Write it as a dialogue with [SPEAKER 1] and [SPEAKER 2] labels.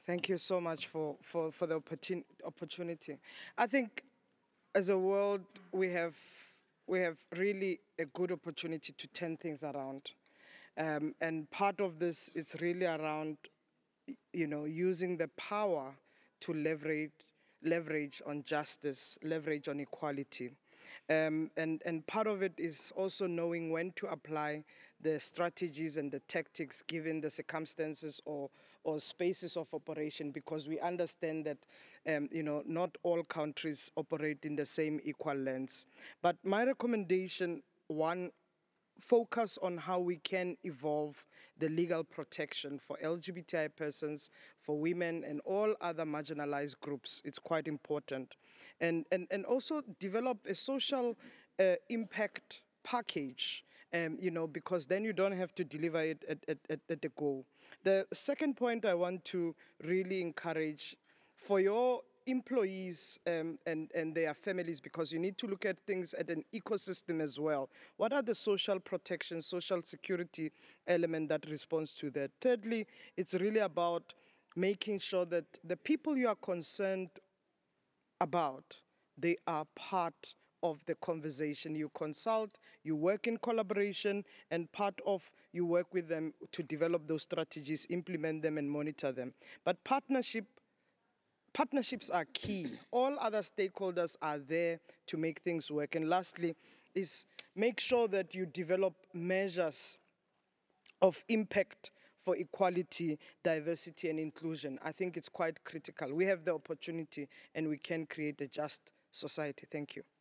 [SPEAKER 1] Thank you so much for the opportunity. I think as a world, we have we have really a good opportunity to turn things around. And part of this is really around, using the power to leverage on justice, leverage on equality. And part of it is also knowing when to apply the strategies and the tactics given the circumstances or spaces of operation, because we understand that not all countries operate in the same equal lens. But my recommendation, one, focus on how we can evolve the legal protection for LGBTI persons, for women, and all other marginalized groups. It's quite important. And also develop a social impact package, because then you don't have to deliver it at the goal. The second point I want to really encourage for your employees, and their families, because you need to look at things at an ecosystem as well. What are the social protection, social security element that responds to that? Thirdly, it's really about making sure that the people you are concerned about, they are part of the conversation. You consult, you work in collaboration, and part of you work with them to develop those strategies, implement them, and monitor them. But partnerships are key. All other stakeholders are there to make things work. And lastly, is make sure that you develop measures of impact for equality, diversity, and inclusion. I think it's quite critical. We have the opportunity and we can create a just society. Thank you.